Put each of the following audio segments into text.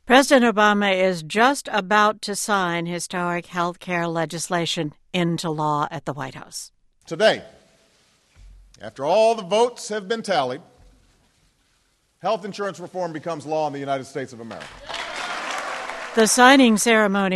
President Obama is just about to sign historic health care legislation into law at the White House. Today, after all the votes have been tallied, health insurance reform becomes law in the United States of America. The signing ceremony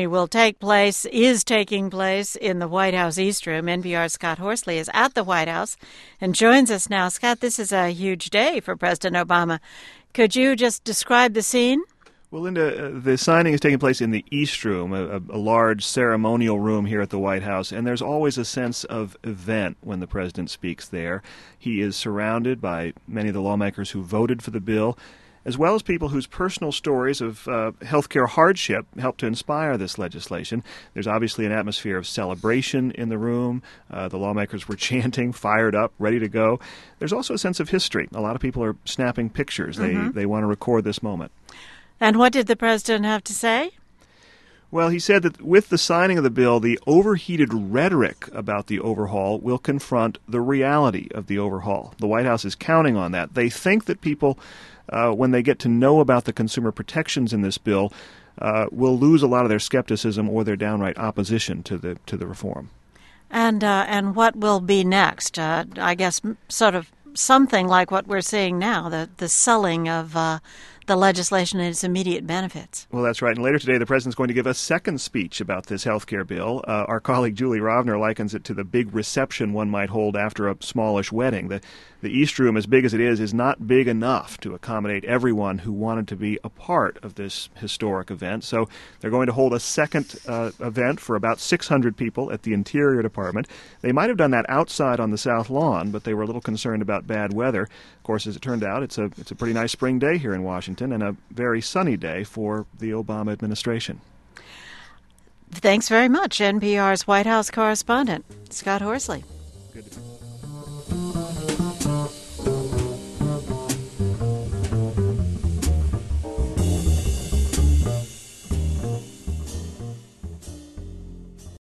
is taking place in the White House East Room. NPR's Scott Horsley is at the White House and joins us now. Scott, this is a huge day for President Obama. Could you just describe the scene? Well, Linda, the signing is taking place in the East Room, a large ceremonial room here at the White House, and there's always a sense of event when the president speaks there. He is surrounded by many of the lawmakers who voted for the bill, as well as people whose personal stories of healthcare hardship helped to inspire this legislation. There's obviously an atmosphere of celebration in the room. The lawmakers were chanting, fired up, ready to go. There's also a sense of history. A lot of people are snapping pictures. They want to record this moment. And what did the president have to say? Well, he said that with the signing of the bill, the overheated rhetoric about the overhaul will confront the reality of the overhaul. The White House is counting on that. They think that people, when they get to know about the consumer protections in this bill, will lose a lot of their skepticism or their downright opposition to the reform. And what will be next? I guess sort of something like what we're seeing now, the selling of the legislation and its immediate benefits. Well, that's right. And later today, the president's going to give a second speech about this health care bill. Our colleague Julie Rovner likens it to the big reception one might hold after a smallish wedding. The East Room, as big as it is not big enough to accommodate everyone who wanted to be a part of this historic event. So they're going to hold a second event for about 600 people at the Interior Department. They might have done that outside on the South Lawn, but they were a little concerned about bad weather. Of course, as it turned out, it's a pretty nice spring day here in Washington, and a very sunny day for the Obama administration. Thanks very much, NPR's White House correspondent, Scott Horsley.